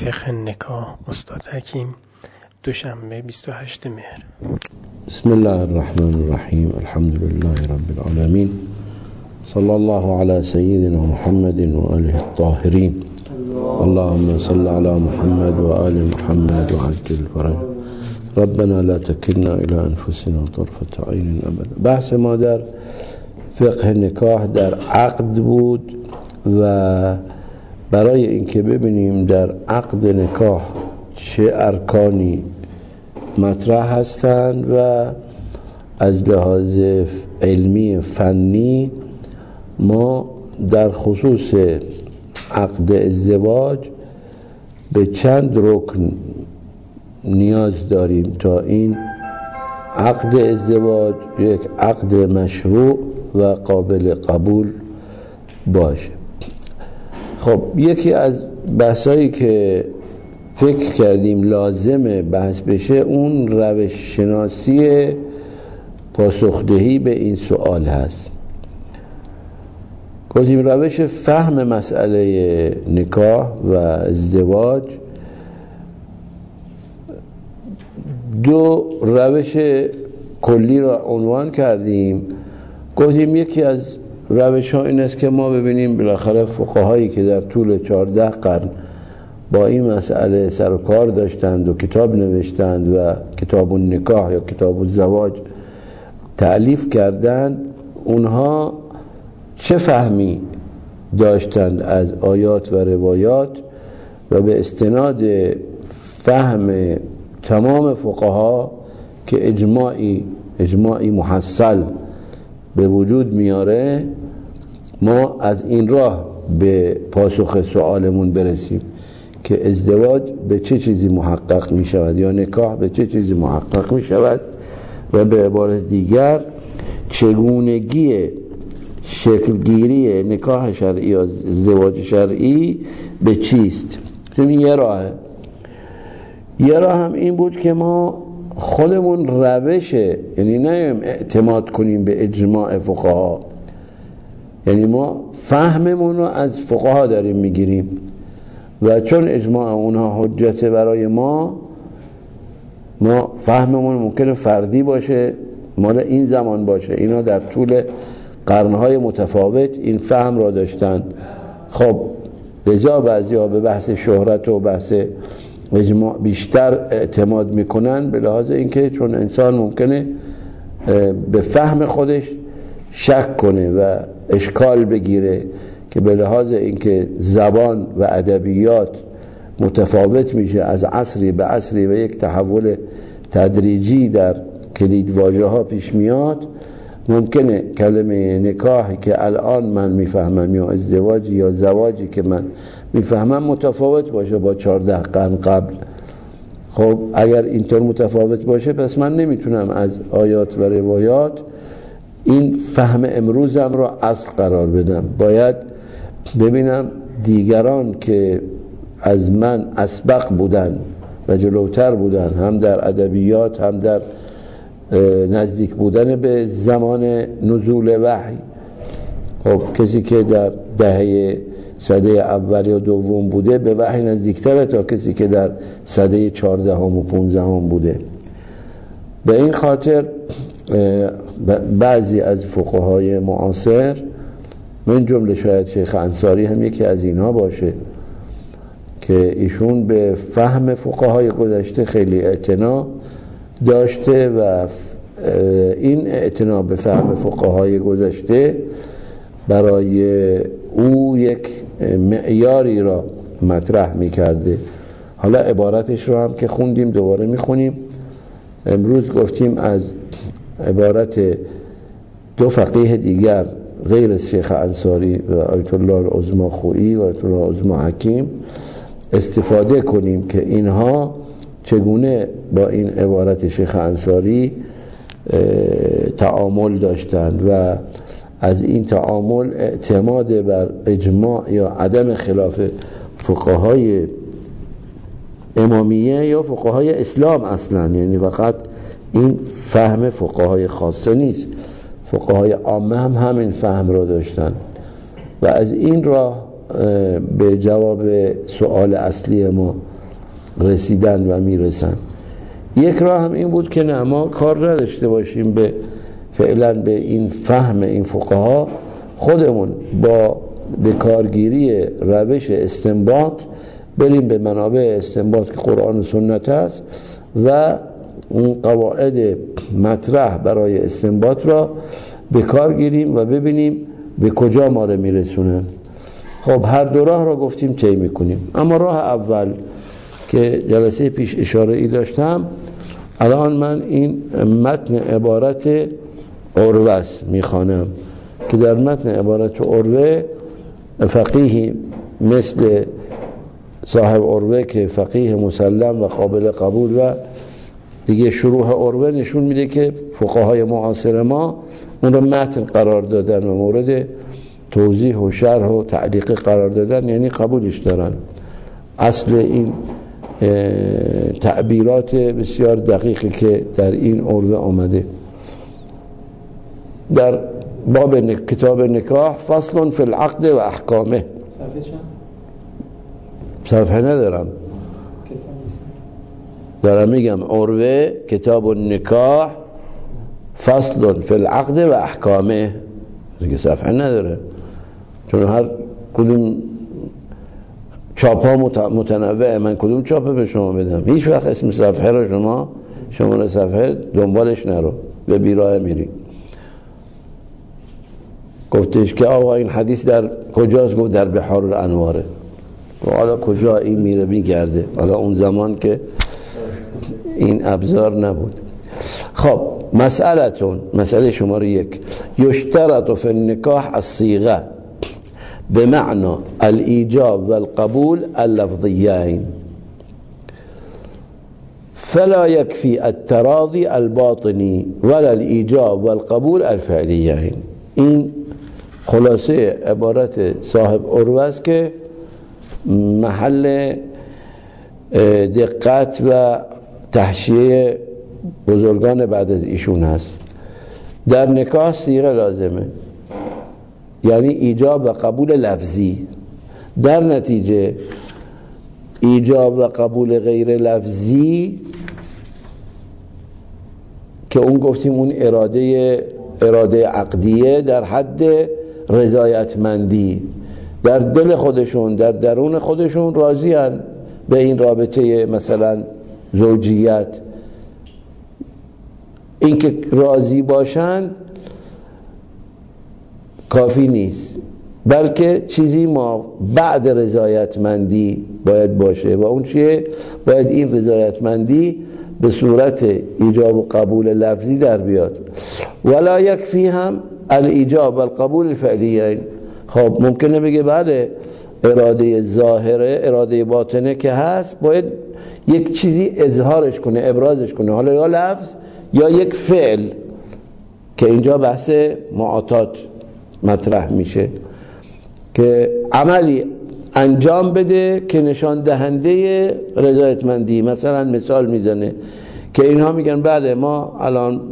فقه نکاح استاد حکیم، دوشنبه 28 مهر. بسم الله الرحمن الرحیم. الحمد لله رب العالمین، صلی الله علی سیدنا محمد و آله الطاهرین. اللهم صل علی محمد و آل محمد و عجل فرج. ربنا لا تکلنا الى انفسنا طرفة عین ابدا. بحث ما در فقه نکاح در عقد بود و برای اینکه ببینیم در عقد نکاح چه ارکانی مطرح هستند و از لحاظ علمی فنی ما در خصوص عقد ازدواج به چند رکن نیاز داریم تا این عقد ازدواج یک عقد مشروع و قابل قبول باشه. خب یکی از بحثایی که فکر کردیم لازمه بحث بشه اون روش شناسی پاسخدهی به این سوال هست. گفتیم روش فهم مسئله نکاح و ازدواج دو روش کلی را عنوان کردیم. گفتیم یکی از روش ها این است که ما ببینیم بالاخره فقهایی که در طول 14 قرن با این مسئله سر و کار داشتند و کتاب نوشتند و کتاب النکاح یا کتاب الزواج تألیف کردند، اونها چه فهمی داشتند از آیات و روایات و به استناد فهم تمام فقها که اجماعی محصل به وجود میاره، ما از این راه به پاسخ سوالمون برسیم که ازدواج به چه چیزی محقق می شود یا نکاح به چه چیزی محقق می شود و به عبارت دیگر چگونگی شکلگیری نکاح شرعی یا ازدواج شرعی به چیست. چون یه راه هم این بود که ما خودمون روشه، یعنی نه اعتماد کنیم به اجماع فقها، یعنی ما فهممون رو از فقها داریم میگیریم و چون اجماع اونها حجت برای ما فهممون ممکنه فردی باشه، مال این زمان باشه. اینا در طول قرنهای متفاوت این فهم را داشتن. خب لذا بعضی‌ها به بحث شهرت و بحث اجماع بیشتر اعتماد میکنن، به لحاظ اینکه چون انسان ممکنه به فهم خودش شک کنه و اشکال بگیره که به لحاظ اینکه زبان و ادبیات متفاوت میشه از عصری به عصری و یک تحول تدریجی در کلید واژه ها پیش میاد، ممکنه کلمه نکاحی که الان من میفهمم یا ازدواجی یا زواجی که من میفهمم متفاوت باشه با 14 قرن قبل. خب اگر اینطور متفاوت باشه پس من نمیتونم از آیات و روایات این فهم امروزم را اصل قرار بدم. باید ببینم دیگران که از من اسبق بودن و جلوتر بودن، هم در ادبیات هم در نزدیک بودن به زمان نزول وحی. خب کسی که در دهه سده اول یا دوم بوده به وحی نزدیکتره تا کسی که در سده 14 و 15 بوده. به این خاطر بعضی از فقهای معاصر، من جمله شاید شیخ انصاری هم یکی از اینها باشه، که ایشون به فهم فقهای گذشته خیلی اعتنا داشته و این اعتنا به فهم فقهای گذشته برای او یک معیاری را مطرح می‌کرده. حالا عبارتش رو هم که خوندیم دوباره می‌خونیم. امروز گفتیم از عبارت دو فقیه دیگر غیر از شیخ انصاری و آیت الله العظمی خویی و آیت الله العظمی حکیم استفاده کنیم که اینها چگونه با این عبارت شیخ انصاری تعامل داشتند و از این تعامل اعتماد بر اجماع یا عدم خلاف فقهای امامیه یا فقهای اسلام اصلا، یعنی فقط این فهم فقهای خاصه نیست، فقهای عامه هم همین فهم را داشتن و از این راه به جواب سوال اصلی ما رسیدن و میرسن. یک راه هم این بود که نه، ما کار نداشته باشیم به فعلا به این فهم این فقها، خودمون با به کارگیری روش استنباط بریم به منابع استنباط که قرآن و سنت است و اون قواعد مطرح برای استنباط را به کار گیریم و ببینیم به کجا ما رو میرسونن. خب هر دو راه را گفتیم طی میکنیم، اما راه اول که جلسه پیش اشاره ای داشتم، الان من این متن عبارت عروه میخوانم که در متن عبارت عروه فقیهی مثل صاحب عروه که فقیه مسلم و قابل قبول و دیگه شروح عروه نشون میده که فقهای معاصر ما اون رو متن قرار دادن و مورد توضیح و شرح و تعلیق قرار دادن، یعنی قبولش دارن. اصل این تعبیرات بسیار دقیقی که در این عروه آمده در باب کتاب نکاح، فصل فی العقد و احکامه. صفحه ندارم، دارم میگم عروه کتاب نکاح فصل فی العقد و احکامه، دیگه صفحه نداره چون هر کدوم چاپ ها متنوعه. من کدوم چاپه به شما بدم؟ هیچ وقت اسم صفحه رو شما صفحه دنبالش نرو، به بیراه میری. گفتش که آقا این حدیث در کجاست؟ گفت در بحار الانواره. و حالا کجا این میره میگرده؟ حالا اون زمان که این ابزار نبود. خب مسئله شماره 1، یشترط فی النکاح الصیغه بمعنى الإيجاب والقبول اللفظيين فلا يكفي التراضي الباطني ولا الإيجاب والقبول الفعليين. این خلاصه عبارت صاحب عروه است که محل دقت و تحشیه بزرگان بعد از ایشون هست. در نکاح صیغه لازمه، یعنی ایجاب و قبول لفظی. در نتیجه ایجاب و قبول غیر لفظی که اون گفتیم اون اراده عقدیه در حد رضایتمندی، در دل خودشون در درون خودشون راضی هن به این رابطه مثلا زوجیت. این که راضی باشند کافی نیست، بلکه چیزی ما بعد رضایتمندی باید باشه و اون چیه؟ باید این رضایتمندی به صورت ایجاب و قبول لفظی در بیاد. ولا یکفی هم الایجاب و القبول الفعلیین. خب ممکنه بگه بله اراده ظاهره اراده باطنه که هست، باید یک چیزی اظهارش کنه، ابرازش کنه، حالا یا لفظ یا یک فعل، که اینجا بحث معاطات مطرح میشه که عملی انجام بده که نشان دهنده رضایتمندی. مثلا مثال میزنه که اینها میگن بله ما الان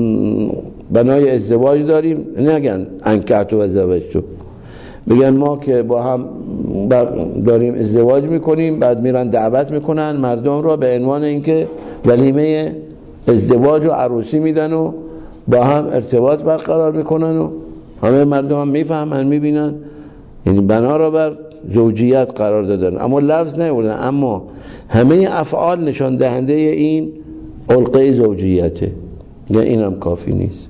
بنای ازدواج داریم، نگن انکحت و زوجت، بگن ما که با هم داریم ازدواج میکنیم، بعد میرن دعوت میکنن مردم را به عنوان اینکه ولیمه ازدواج و عروسی میدن و با هم ارتباط برقرار میکنن و همه مردم هم میفهمن میبینن، یعنی بنا را بر زوجیت قرار دادن اما لفظ نیوردن، اما همه افعال نشان دهنده این علقه زوجیته، نه اینم کافی نیست.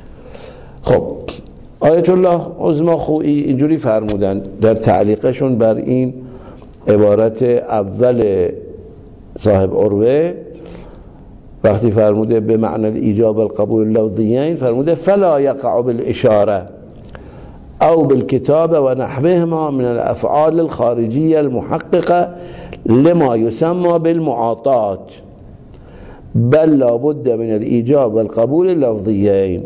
خب آیت الله عظما خویی اینجوری فرمودن در تعلیقشون بر این عبارت اول صاحب عروه، وقتی فرموده به معنی الایجاب القبول اللفظیین، فرموده فلا یقع بالاشاره او بالكتاب ونحوهما من الافعال الخارجيه المحققه لما يسمى بالمعاطات بل لابد من الایجاب والقبول اللفظیین.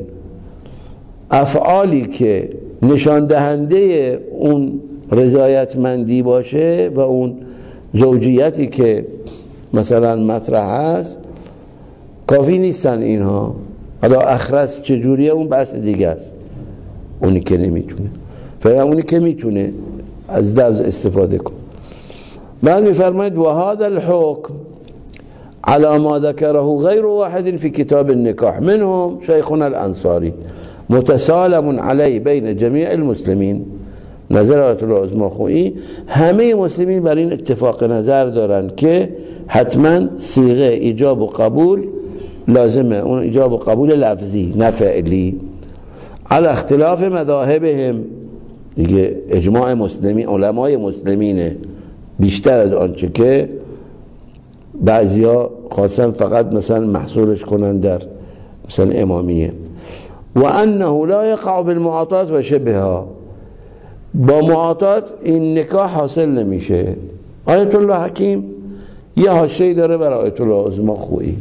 افعالی که نشان دهنده اون رضایتمندی باشه و اون زوجیتی که مثلا مطرح است کافی نیستن اینها. حالا اخرس چجوریه اون بحث دیگه است، اونی که نمیتونه. فعلا اونی که میتونه از لفظ استفاده کن. بعد میفرماید و هذا الحكم على ما ذكره غير واحد في كتاب النكاح منهم شيخنا الأنصاري متسالم عليه بين جميع المسلمين. نظر آیت الله عظمی خویی همه مسلمین بر این اتفاق نظر دارن که حتما صیغه ایجاب و قبول لازمه، اون ایجاب و قبول لفظی نه فعلی. على اختلاف مذاهبهم، دیگه اجماع مسلمین علمای مسلمینه بیشتر از آنچه که بعضیا خواستن فقط مثلا محصورش کنن در مثلا امامیه. و انه لا یقع بالمعاطات و شبهها، با معاطات این نکاح حاصل نمیشه. آیت الله حکیم یه حاشیه‌ای داره برای آیت الله عظمی خویی،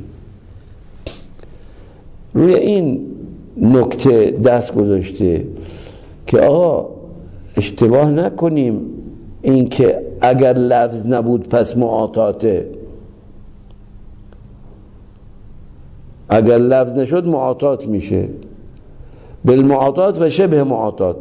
روی این نکته دست گذاشته که آقا اشتباه نکنیم، این که اگر لفظ نبود پس معاطاته، اگر لفظ نشد معاطات میشه. بالمعاطات و شبه معاطات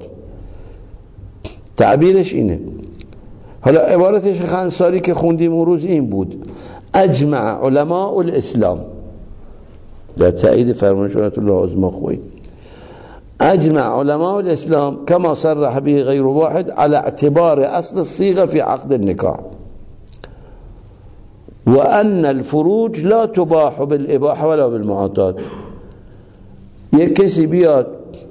تعبیرش اینه. حالا عبارت شیخ انصاری که خوندیم اون روز این بود: اجمع علماء الاسلام، در تایید فرمان آیت الله عظمی خویی، اجمع علماء الاسلام كما صرح به غير واحد على اعتبار اصل الصيغه في عقد النكاح وان الفروج لا تباح بالاباحه ولا بالمعاطات. یک کسی بیاد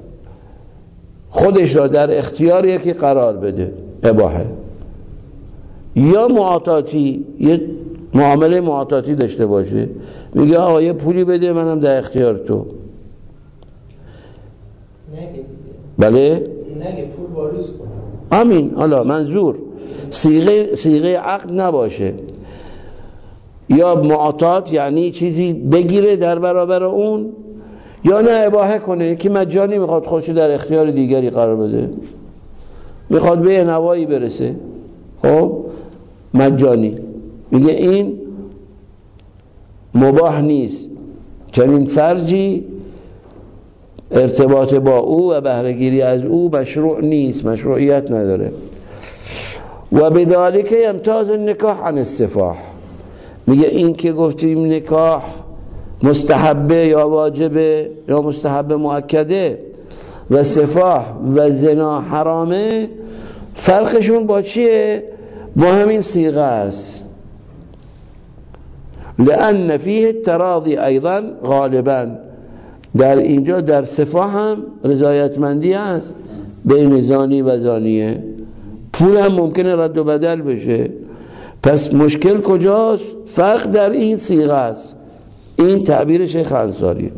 خودش را در اختیار یکی قرار بده، اباحه، یا معاطاتی، یه معامله معاطاتی داشته باشه، میگه آقا یه پولی بده منم در اختیار تو. بله؟ نگه پول واریز کنه. آمین. حالا منظور صیغه عقد نباشه، یا معاطات یعنی چیزی بگیره در برابر اون، یا نه اباحه کنه که مجانی میخواد خودشو در اختیار دیگری قرار بده، میخواد به نوایی برسه، خب مجانی، میگه این مباح نیست، چنین فرجی ارتباط با او و بهره‌گیری از او مشروع نیست، مشروعیت نداره. و بذالک یمتاز النکاح عن السفاح، میگه این که گفتیم نکاح مستحبه یا واجبه یا مستحبه مؤکده و سفاح و زنا حرامه، فرقشون با چیه؟ با همین صیغه است. لأن فیه التراضی ایضا غالبا، در اینجا در سفاح هم رضایتمندی است بین زانی و زانیه، پول هم ممکنه رد و بدل بشه. پس مشکل کجاست؟ فرق در این صیغه است. این تعبیر شیخ انصاری.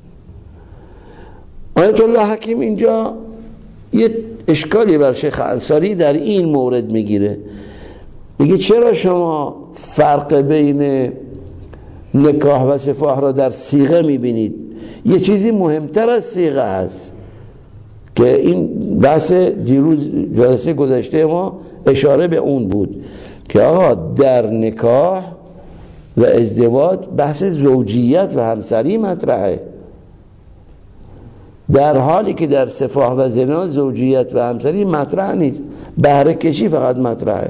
آیت الله حکیم اینجا یه اشکالی بر شیخ انصاری در این مورد میگیره، میگه چرا شما فرق بین نکاح و سفاح را در صیغه میبینید؟ یه چیزی مهمتر از صیغه هست که این بحث دیروز جلسه گذشته ما اشاره به اون بود که آقا در نکاح و ازدواج بحث زوجیت و همسری مطرحه، در حالی که در سفاح و زنا زوجیت و همسری مطرح نیست، بهره کشی فقط مطرحه.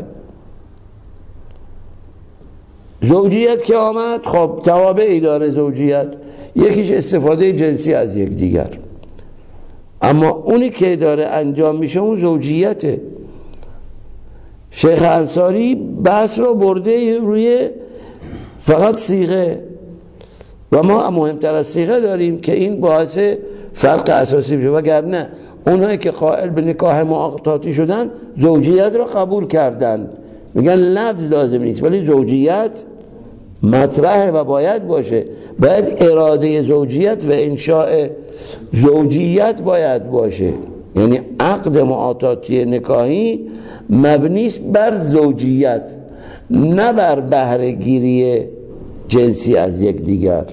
زوجیت که آمد، خب توابعی داره زوجیت، یکیش استفاده جنسی از یک دیگر، اما اونی که داره انجام میشه اون زوجیته. شیخ انصاری بحث رو برده روی فقط صیغه و ما مهمتر از صیغه داریم که این باعث فرق اساسی بشه، وگرنه اونهایی که قائل به نکاح معاطاتی شدن زوجیت رو قبول کردن، میگن لفظ لازم نیست ولی زوجیت مطرحه و باید باشه، باید اراده زوجیت و انشاء زوجیت باید باشه. یعنی عقد معاطاتی نکاحی مبنی است بر زوجیت، نه بر بهره گیری جنسی از یک دیگر. این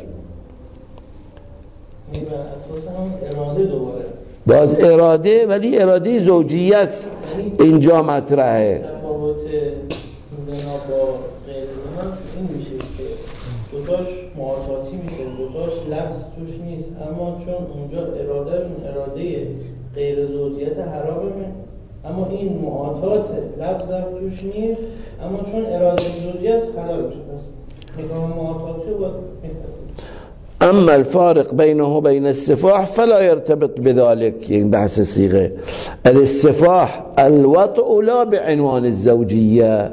بر اساس هم اراده دوباره باز اراده، ولی اراده زوجیت اینجا مطرحه. تفاوت زنا با غیر زنا این میشه که دوتاش معاطاتی میشه، دوتاش لفظ توش نیست، اما چون اونجا ارادهشون اراده غیر زوجیت حرامه اما این معاطات لفظ توش نیست، اما چون اراده زوجی است حلال میشه. پس نکاح معاطاتی رو باید می‌پذیریم. اما الفارق بينه وبين السفاح فلا يرتبط بذلك. يعني بحث الصيغه السفاح الوطء لا بعنوان الزوجيه،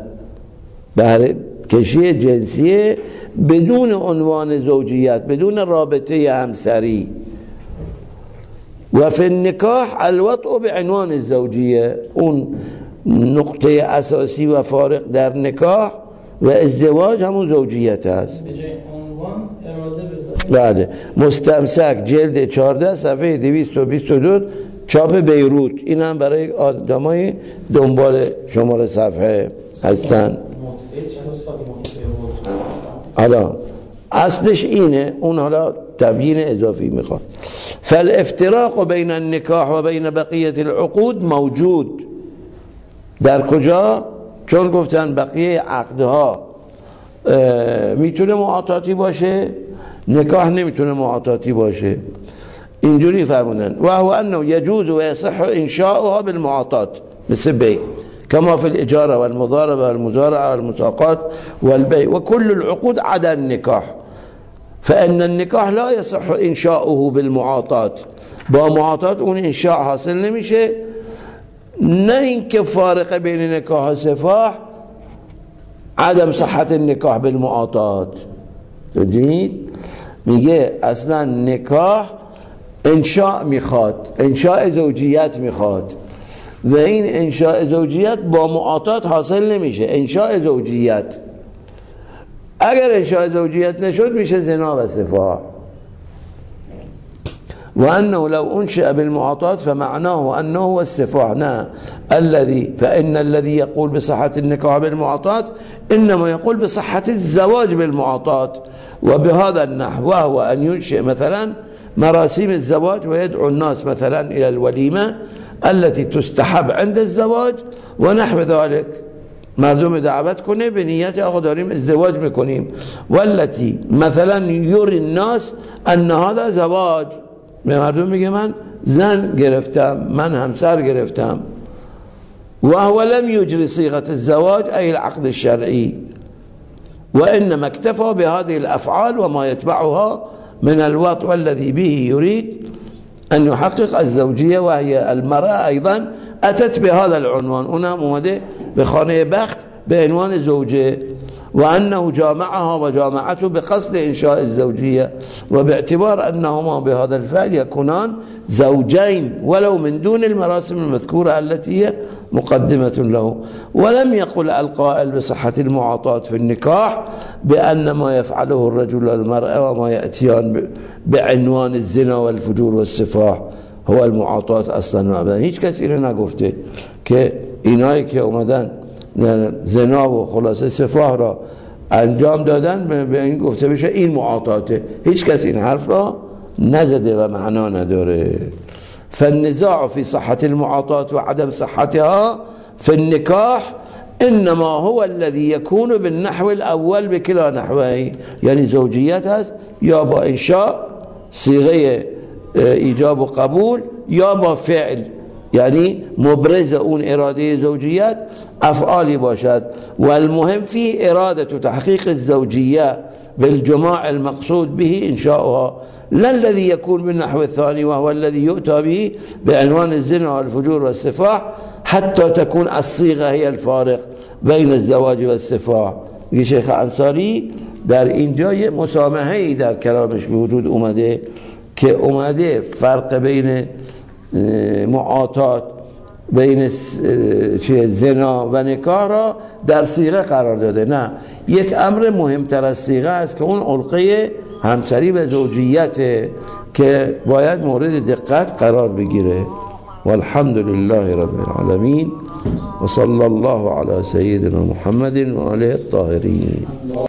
کشی جنسیه بدون عنوان زوجیت، بدون رابطه همسری. و فی النکاح الوطء بعنوان الزوجیه، اون نقطه اساسی و فارق در نکاح و ازدواج همون زوجیت است. به جای عنوان اراده بذارید. بله. مستمسک جلد 14 صفحه 222 چاپ بیروت. این هم برای آدمای دنبال شماره صفحه هستن. حالا اصلش اینه، اون حالا تبیین اضافی میخواد. فالافتراق بین النکاح و بین بقیه العقود موجود. در کجا؟ چون گفتن بقیه عقدها میتونه معاطاتی باشه، نکاح نمیتونه معاطاتی باشه. اینجوری فرمودن و هو انه يجوز و يصح انشاؤها بالمعاطات مثل بيع كما في الإجارة والمضاربة والمزارعة والمساقات والبيع وكل العقود عدا النكاح، فإن النكاح لا يصح إنشاؤه بالمعاطات. با معاطات اون انشاء حاصل نمیشه. نه اینکه فارق بین نکاح و سفاح عدم صحت النکاح بالمعاطات. دید؟ میگه اصلا نکاح انشاء میخواد، انشاء زوجیت میخواد و این انشاء زوجیت با معاطات حاصل نمیشه. انشاء زوجیت اگر انشاء زوجیت نشد میشه زنا و سفاح. وأنه لو أنشئ بالمعاطات فمعناه أنه هو السفاح. فإن الذي يقول بصحة النكاح بالمعاطات إنما يقول بصحة الزواج بالمعاطات وبهذا النحو، وهو أن ينشئ مثلا مراسم الزواج ويدعو الناس مثلا إلى الوليمة التي تستحب عند الزواج ونحو ذلك. مردم دعوت کنه به نیت آقا داریم ازدواج میکنیم، والتي مثلا يري الناس أن هذا زواج. به مردم میگه من زن گرفتم، من همسر گرفتم. وهو لم يجري صيغة الزواج أي العقد الشرعي، وإنما اكتفى بهذه الأفعال وما يتبعها من الوطء والذي به يريد أن يحقق الزوجية، وهي المرأة أيضا أتت بهذا العنوان. هنا موده بخانه بخت بعنوان زوجة، وأنه جامعها وجامعته بقصد إنشاء الزوجية، وباعتبار أنهما بهذا الفعل يكونان زوجين ولو من دون المراسم المذكورة التي هي مقدمة له. ولم يقل القائل بصحة المعاطات في النكاح بأن ما يفعله الرجل والمرأة وما يأتيان بعنوان الزنا والفجور والسفاح هو المعاطات اصلا و ابدا. هیچ کسی اینو نگفته که اینایی که اومدن زنا و خلاصه سفاح را انجام دادن به این گفته بشه این معاطاته. هیچ کسی این حرف را نزده و معنا نداره. فالنزاع في صحة المعاطات وعدم صحتها في النكاح انما هو الذي يكون بالنحو الاول بكلا نحوه. یعنی زوجیت هست یا با انشاء صيغه ایجاب و قبول یا با فعل، یعنی مبرز اون اراده زوجیت افعالی باشد. والمهم فيه اراده تحقيق الزوجيه بالجماع المقصود به انشاؤها، لا الذي يكون بالنحو الثاني وهو الذي يؤتى به بعنوان الزنا والفجور والسفاح حتى تكون الصيغه هي الفارق بين الزواج والسفاح. شیخ انصاری در اینجا یه مسامحه‌ای در کلامش به وجود اومده که اومده فرق بین معاطات بین زنا و نکاح را در صیغه قرار داده. نه، یک امر مهمتر از صیغه است که اون علقه همسری و زوجیت که باید مورد دقت قرار بگیره. والحمد لله رب العالمین و صلی الله علی سیدنا محمد و آله الطاهرین.